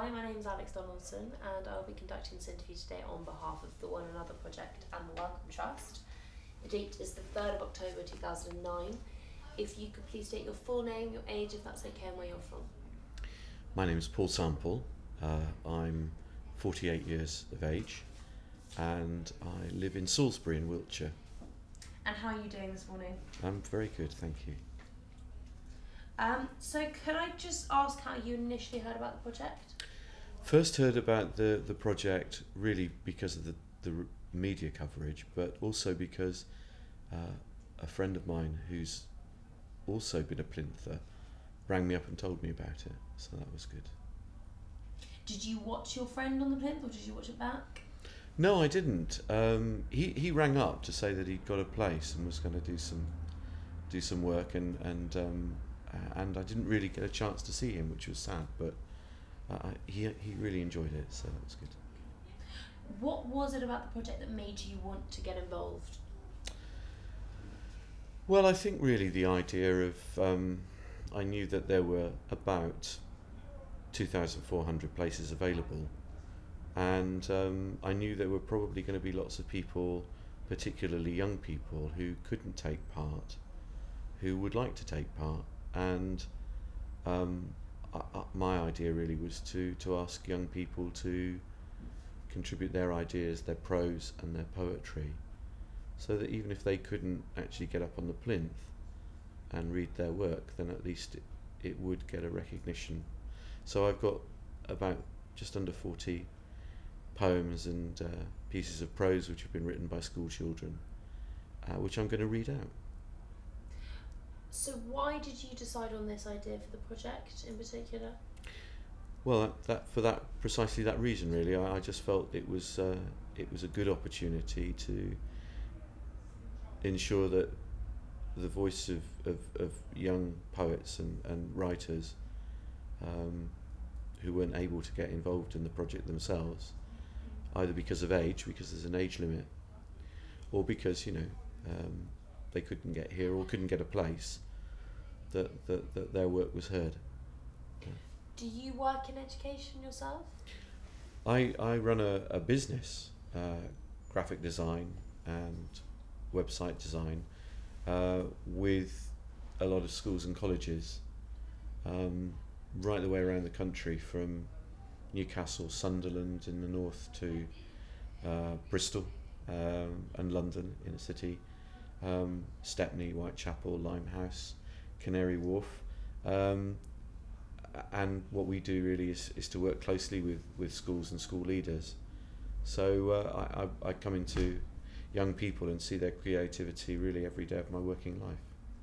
Hi, my name is Alex Donaldson, and I'll be conducting this interview today on behalf of the One Another Project and the Wellcome Trust. The date is the 3rd of October 2009. If you could please state your full name, your age, if that's okay, and where you're from. My name is Paul Sample. I'm 48 years of age and I live in Salisbury in Wiltshire. And how are you doing this morning? I'm very good, thank you. So could I just ask how you initially heard about the project? First heard about the project really because of the media coverage, but also because a friend of mine who's also been a plinter rang me up and told me about it, so that was good. Did you watch your friend on the plinth, or did you watch it back? No, I didn't. He rang up to say that he'd got a place and was going to do some work, and I didn't really get a chance to see him, which was sad. But he really enjoyed it, so that was good. What was it about the project that made you want to get involved? Well, I think really the idea of I knew that there were about 2,400 places available, and I knew there were probably going to be lots of people, particularly young people, who couldn't take part, who would like to take part, and my idea really was to ask young people to contribute their ideas, their prose and their poetry, so that even if they couldn't actually get up on the plinth and read their work, then at least it would get a recognition. So I've got about just under 40 poems and pieces of prose which have been written by school children, which I'm going to read out. So why did you decide on this idea for the project in particular? Well, precisely that reason really. I just felt it was a good opportunity to ensure that the voice of young poets and writers who weren't able to get involved in the project themselves, either because of age, because there's an age limit, or because they couldn't get here or couldn't get a place, that their work was heard. Do you work in education yourself? I run a business, graphic design and website design, with a lot of schools and colleges, right the way around the country, from Newcastle, Sunderland in the north to Bristol and London inner city, Stepney, Whitechapel, Limehouse, Canary Wharf, and what we do really is to work closely with schools and school leaders. So I come into young people and see their creativity really every day of my working life.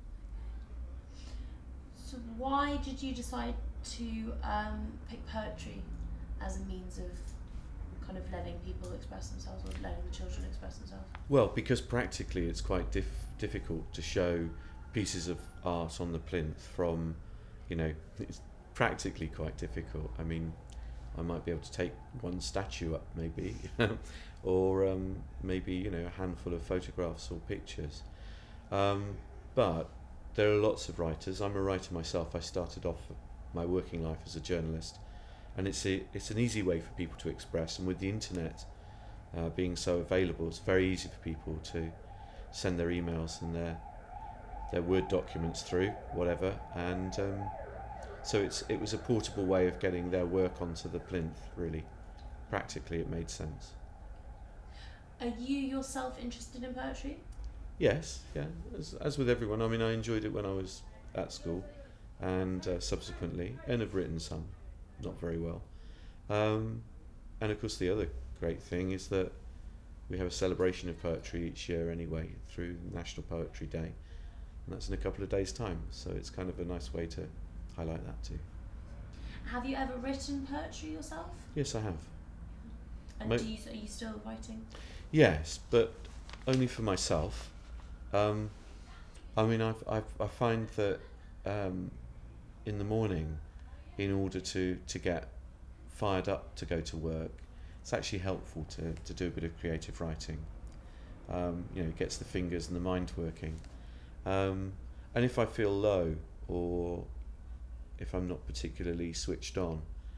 So why did you decide to pick poetry as a means of kind of letting people express themselves, or letting the children express themselves? Well, because practically it's quite difficult to show pieces of art on the plinth from, it's practically quite difficult. I mean, I might be able to take one statue up maybe, or maybe a handful of photographs or pictures. But there are lots of writers. I'm a writer myself. I started off my working life as a journalist, and it's an easy way for people to express. And with the internet being so available, it's very easy for people to send their emails and their Word documents through, whatever, and so it was a portable way of getting their work onto the plinth, really. Practically it made sense. Are you yourself interested in poetry? Yes, yeah, as with everyone. I mean, I enjoyed it when I was at school and subsequently, and have written some, not very well. And of course the other great thing is that we have a celebration of poetry each year anyway, through National Poetry Day, and that's in a couple of days' time, so it's kind of a nice way to highlight that too. Have you ever written poetry yourself? Yes, I have. And are you still writing? Yes, but only for myself. I mean, I find that in the morning, in order to get fired up to go to work, it's actually helpful to do a bit of creative writing. It gets the fingers and the mind working. And if I feel low, or if I'm not particularly switched on,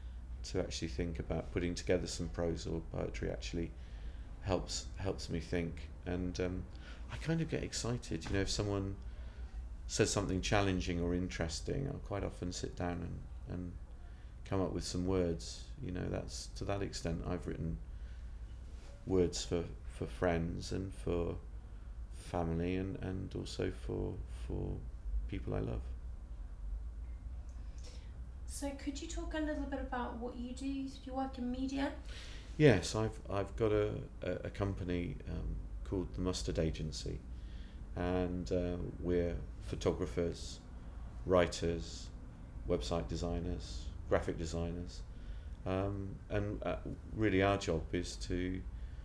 to actually think about putting together some prose or poetry actually helps me think. And I kind of get excited, if someone says something challenging or interesting. I'll quite often sit down and come up with some words. That's to that extent I've written words for friends and for family and also for people I love. So could you talk a little bit about what you do? You work in media? Yes, I've got a company called the Mustard Agency, and we're photographers, writers, website designers, graphic designers, and really our job is to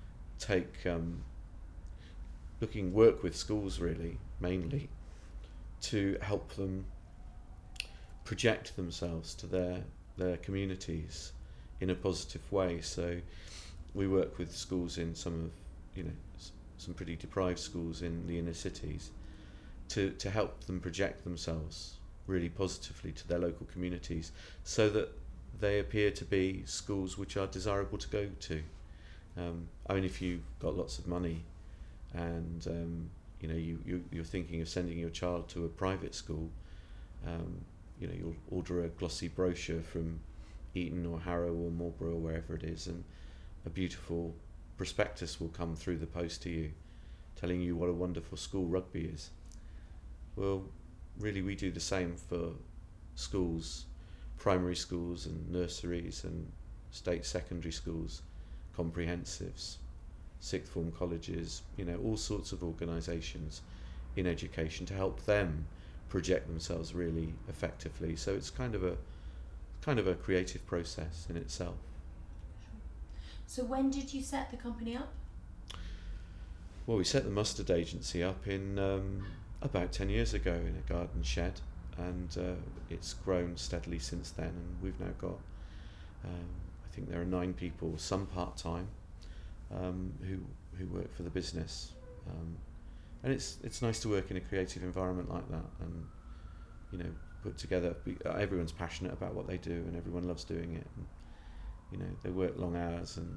work with schools really, mainly, to help them project themselves to their communities in a positive way. So we work with schools in some pretty deprived schools in the inner cities to help them project themselves really positively to their local communities, so that they appear to be schools which are desirable to go to. If you've got lots of money and you're thinking of sending your child to a private school, you'll order a glossy brochure from Eton or Harrow or Marlborough or wherever it is, and a beautiful prospectus will come through the post to you telling you what a wonderful school Rugby is. Well, really we do the same for schools, primary schools and nurseries and state secondary schools, comprehensives, sixth form colleges, all sorts of organisations in education to help them project themselves really effectively. So it's kind of a creative process in itself. So when did you set the company up? Well, we set the Mustard Agency up in about 10 years ago in a garden shed, and it's grown steadily since then, and we've now got I think there are 9 people, some part-time, who work for the business, and it's nice to work in a creative environment like that, and put together. Everyone's passionate about what they do, and everyone loves doing it. And, they work long hours, and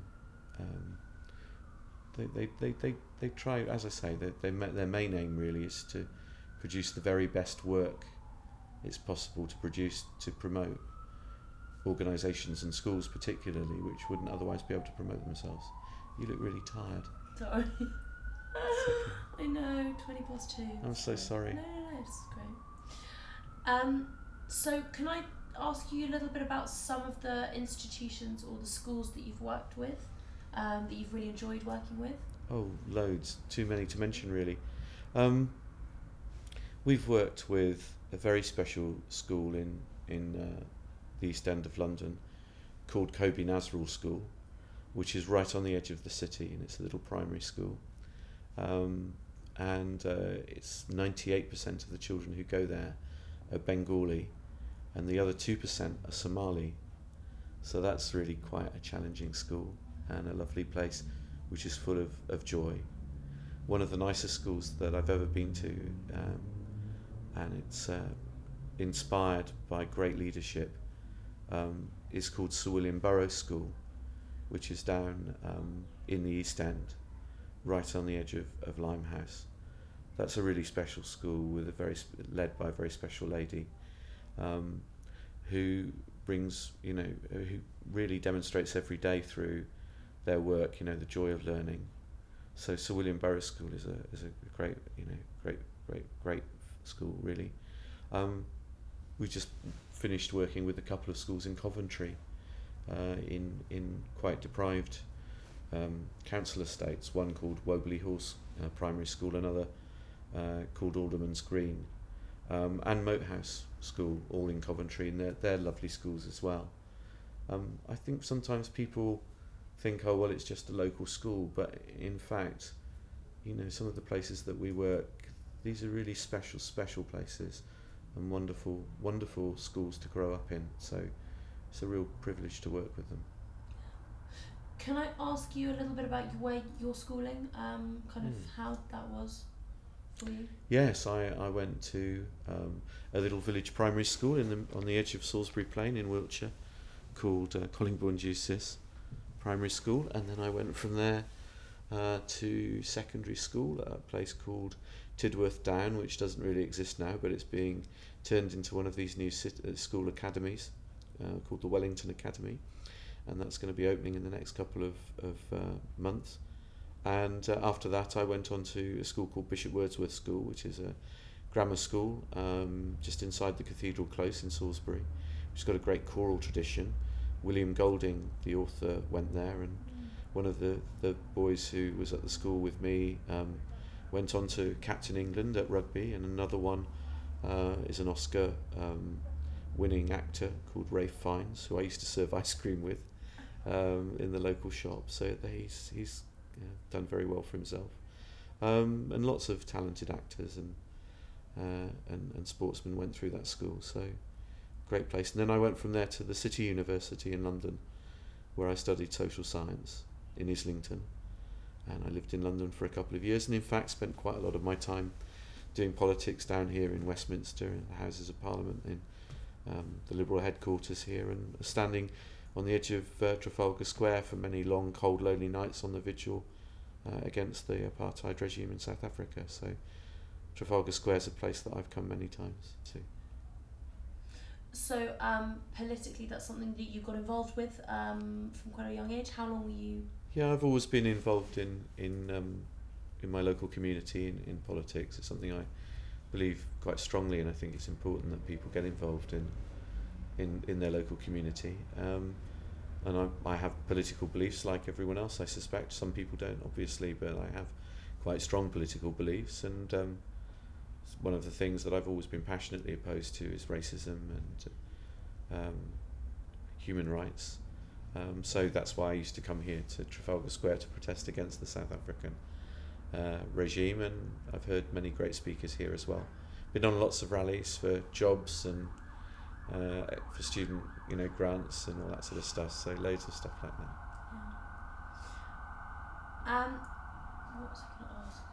they try. As I say, their main aim really is to produce the very best work it's possible to produce to promote organisations and schools, particularly, which wouldn't otherwise be able to promote themselves. You look really tired. Sorry. I know, 2:20. I'm so sorry. No, it's great. So can I ask you a little bit about some of the institutions or the schools that you've worked with, that you've really enjoyed working with? Oh, loads. Too many to mention, really. We've worked with a very special school in the East End of London called Kobe Nazrul School, which is right on the edge of the city, and it's a little primary school. It's 98% of the children who go there are Bengali, and the other 2% are Somali. So that's really quite a challenging school and a lovely place, which is full of joy. One of the nicest schools that I've ever been to, and it's inspired by great leadership, is called Sir William Burroughs School, which is down in the East End, right on the edge of Limehouse. That's a really special school with led by a very special lady, who brings, who really demonstrates every day through their work, the joy of learning. So Sir William Burroughs School is a great, great school, really. We just finished working with a couple of schools in Coventry, in quite deprived council estates. One called Wobley Horse Primary School, another called Alderman's Green, and Moat House School, all in Coventry, and they're lovely schools as well. I think sometimes people think, oh well, it's just a local school, but in fact, some of the places that we work, these are really special places, and wonderful schools to grow up in. So it's a real privilege to work with them. Can I ask you a little bit about your schooling, of how that was for you? Yes, I went to a little village primary school on the edge of Salisbury Plain in Wiltshire, called Collingbourne Justice Primary School, and then I went from there to secondary school at a place called Tidworth Down, which doesn't really exist now, but it's being turned into one of these new school academies called the Wellington Academy, and that's going to be opening in the next couple of months. And after that I went on to a school called Bishop Wordsworth School, which is a grammar school just inside the Cathedral Close in Salisbury, which has got a great choral tradition. William Golding, the author, went there, and one of the boys who was at the school with me went on to captain England at rugby, and another one is an Oscar winning actor called Ralph Fiennes, who I used to serve ice cream with in the local shop. So he's done very well for himself, and lots of talented actors and sportsmen went through that school. So great place. And then I went from there to the City University in London, where I studied social science in Islington, and I lived in London for a couple of years, and in fact spent quite a lot of my time doing politics down here in Westminster, in the Houses of Parliament, in the Liberal headquarters here, and standing on the edge of Trafalgar Square for many long, cold, lonely nights on the vigil against the apartheid regime in South Africa. So Trafalgar Square is a place that I've come many times to. So politically, that's something that you got involved with from quite a young age. How long were you? Yeah, I've always been involved in my local community in politics. It's something I believe quite strongly, and I think it's important that people get involved in their local community. And I have political beliefs like everyone else, I suspect. Some people don't, obviously, but I have quite strong political beliefs, and one of the things that I've always been passionately opposed to is racism and human rights. So that's why I used to come here to Trafalgar Square to protest against the South African regime, and I've heard many great speakers here as well. Been on lots of rallies for jobs and for student grants and all that sort of stuff, so loads of stuff like that. What was I going to ask?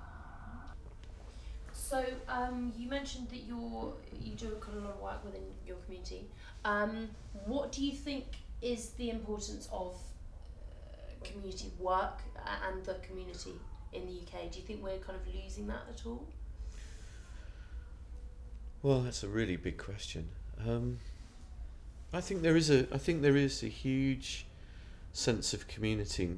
So you mentioned that you do kind of a lot of work within your community. What do you think is the importance of community work and the community in the UK? Do you think we're kind of losing that at all? Well, that's a really big question. I think there is a huge sense of community.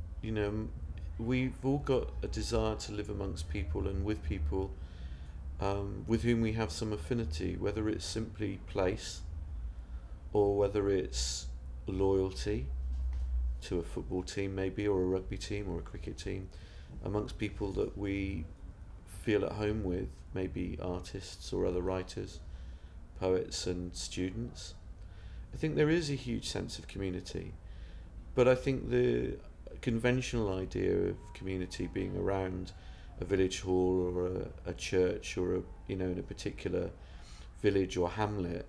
We've all got a desire to live amongst people and with people with whom we have some affinity, whether it's simply place or whether it's loyalty to a football team maybe, or a rugby team or a cricket team, amongst people that we feel at home with, maybe artists or other writers, poets and students. I think there is a huge sense of community, but I think the conventional idea of community being around a village hall or a church or in a particular village or hamlet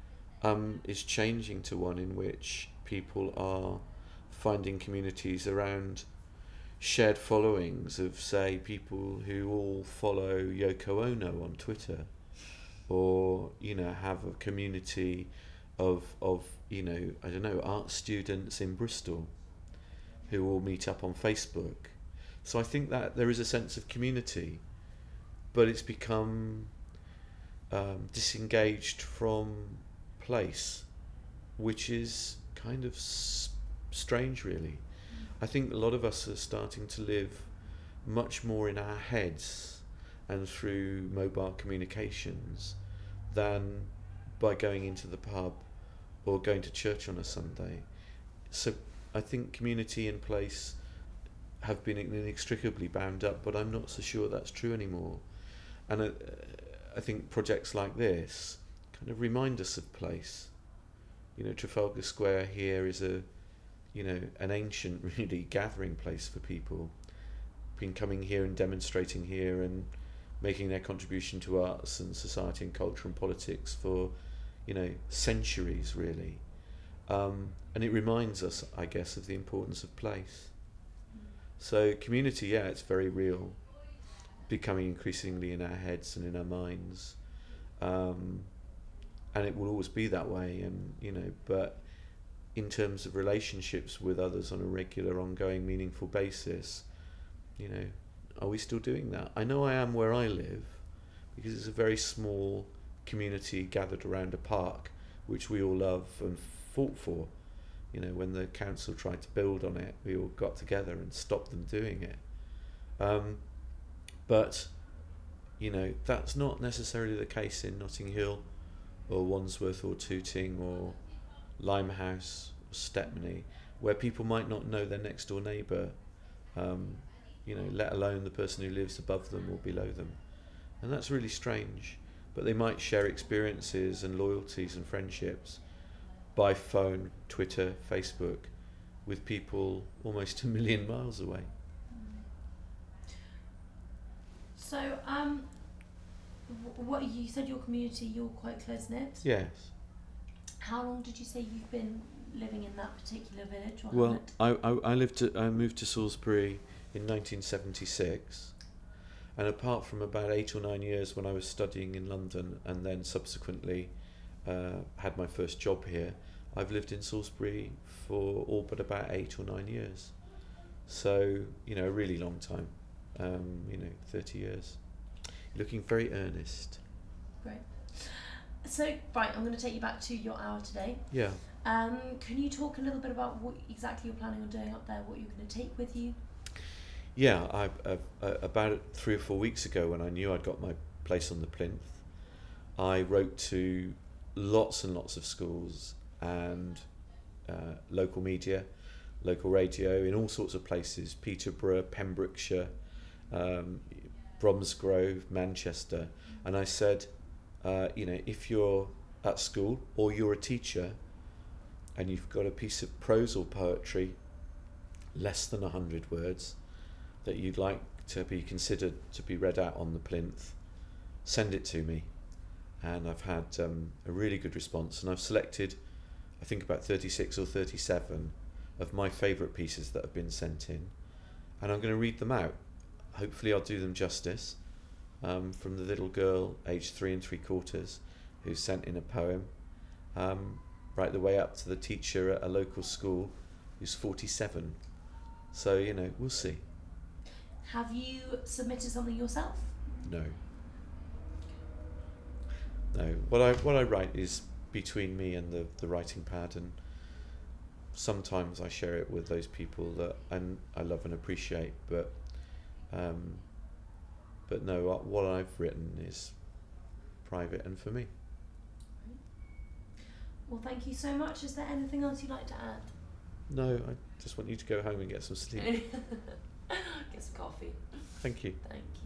is changing to one in which people are finding communities around shared followings of, say, people who all follow Yoko Ono on Twitter, or have a community of art students in Bristol who all meet up on Facebook. So I think that there is a sense of community, but it's become disengaged from place, which is kind of strange, really. I think a lot of us are starting to live much more in our heads and through mobile communications than by going into the pub or going to church on a Sunday. So I think community and place have been inextricably bound up, but I'm not so sure that's true anymore. And I think projects like this kind of remind us of place. Trafalgar Square here is an ancient, really, gathering place for people. Been coming here and demonstrating here and making their contribution to arts and society and culture and politics for, centuries, really. And it reminds us, I guess, of the importance of place. So community, it's very real, becoming increasingly in our heads and in our minds. And it will always be that way, and but in terms of relationships with others on a regular, ongoing, meaningful basis, you know, are we still doing that? I know I am where I live, because it's a very small community gathered around a park, which we all love and fought for. You know, when the council tried to build on it, we all got together and stopped them doing it. But, you know, that's not necessarily the case in Notting Hill or Wandsworth or Tooting or Limehouse or Stepney, where people might not know their next door neighbour, you know, let alone the person who lives above them or below them. And that's really strange. But they might share experiences and loyalties and friendships by phone, Twitter, Facebook, with people almost a million miles away. So, what you said, your community, you're quite close knit. Yes. How long did you say you've been living in that particular village or Well, hamlet? I moved to Salisbury in 1976, and apart from about 8 or 9 years when I was studying in London, and then subsequently had my first job here, I've lived in Salisbury for all but about 8 or 9 years. So, you know, a really long time. 30 years. You're looking very earnest. Great. So, right, I'm going to take you back to your hour today. Yeah. Can you talk a little bit about what exactly you're planning on doing up there, what you're going to take with you? Yeah, about 3 or 4 weeks ago, when I knew I'd got my place on the plinth, I wrote to lots and lots of schools and local media, local radio, in all sorts of places, Peterborough, Pembrokeshire, Bromsgrove, Manchester, and I said, if you're at school or you're a teacher and you've got a piece of prose or poetry less than 100 words that you'd like to be considered to be read out on the plinth, send it to me. And I've had a really good response, and I've selected, I think, about 36 or 37 of my favourite pieces that have been sent in, and I'm going to read them out. Hopefully I'll do them justice, from the little girl aged 3 3/4 who sent in a poem, right the way up to the teacher at a local school who's 47. So, you know, we'll see. Have you submitted something yourself? No. What I write is between me and the writing pad, and sometimes I share it with those people that I love and appreciate, but no, what I've written is private and for me. Well, thank you so much. Is there anything else you'd like to add? No, I just want you to go home and get some sleep. Get some coffee. Thank you. Thank you.